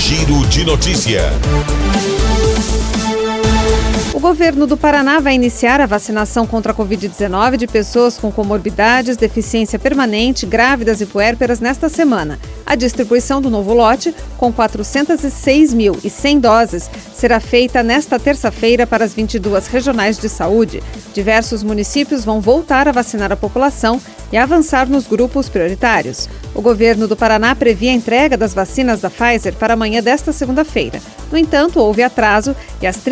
Giro de Notícia. O governo do Paraná vai iniciar a vacinação contra a Covid-19 de pessoas com comorbidades, deficiência permanente, grávidas e puérperas nesta semana. A distribuição do novo lote, com 406.100 doses, será feita nesta terça-feira para as 22 regionais de saúde. Diversos municípios vão voltar a vacinar a população e avançar nos grupos prioritários. O governo do Paraná previa a entrega das vacinas da Pfizer para amanhã desta segunda-feira. No entanto, houve atraso e as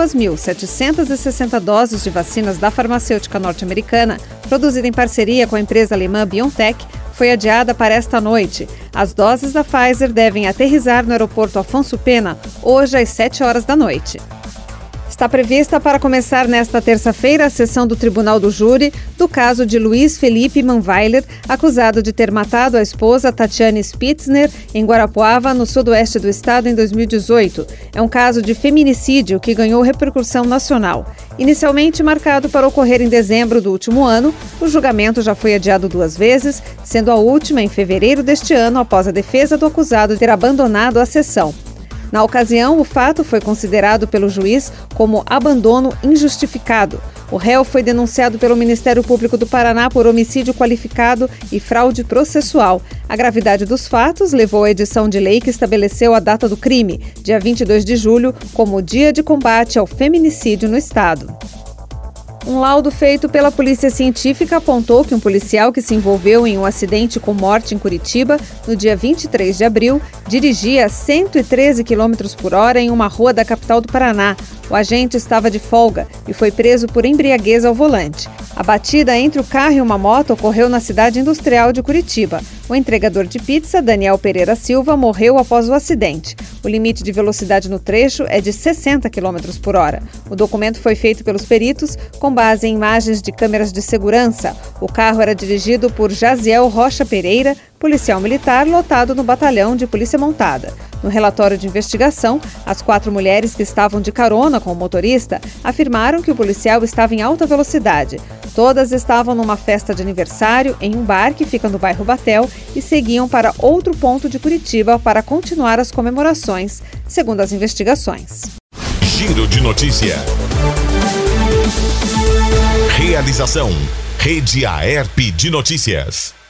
32.760 doses de vacinas da farmacêutica norte-americana, produzida em parceria com a empresa alemã BioNTech, foi adiada para esta noite. As doses da Pfizer devem aterrissar no aeroporto Afonso Pena hoje às 7 horas da noite. Está prevista para começar nesta terça-feira a sessão do Tribunal do Júri do caso de Luiz Felipe Manweiler, acusado de ter matado a esposa Tatiane Spitzner em Guarapuava, no sudoeste do estado, em 2018. É um caso de feminicídio que ganhou repercussão nacional. Inicialmente marcado para ocorrer em dezembro do último ano, o julgamento já foi adiado 2 vezes, sendo a última em fevereiro deste ano, após a defesa do acusado ter abandonado a sessão. Na ocasião, o fato foi considerado pelo juiz como abandono injustificado. O réu foi denunciado pelo Ministério Público do Paraná por homicídio qualificado e fraude processual. A gravidade dos fatos levou à edição de lei que estabeleceu a data do crime, dia 22 de julho, como Dia de Combate ao Feminicídio no estado. Um laudo feito pela Polícia Científica apontou que um policial que se envolveu em um acidente com morte em Curitiba, no dia 23 de abril, dirigia a 113 km por hora em uma rua da capital do Paraná. O agente estava de folga e foi preso por embriaguez ao volante. A batida entre o carro e uma moto ocorreu na cidade industrial de Curitiba. O entregador de pizza, Daniel Pereira Silva, morreu após o acidente. O limite de velocidade no trecho é de 60 km por hora. O documento foi feito pelos peritos com base em imagens de câmeras de segurança. O carro era dirigido por Jaziel Rocha Pereira, policial militar lotado no batalhão de polícia montada. No relatório de investigação, as 4 mulheres que estavam de carona com o motorista afirmaram que o policial estava em alta velocidade. Todas estavam numa festa de aniversário em um bar que fica no bairro Batel e seguiam para outro ponto de Curitiba para continuar as comemorações, segundo as investigações. Giro de Notícia. Realização: Rede Aerp de Notícias.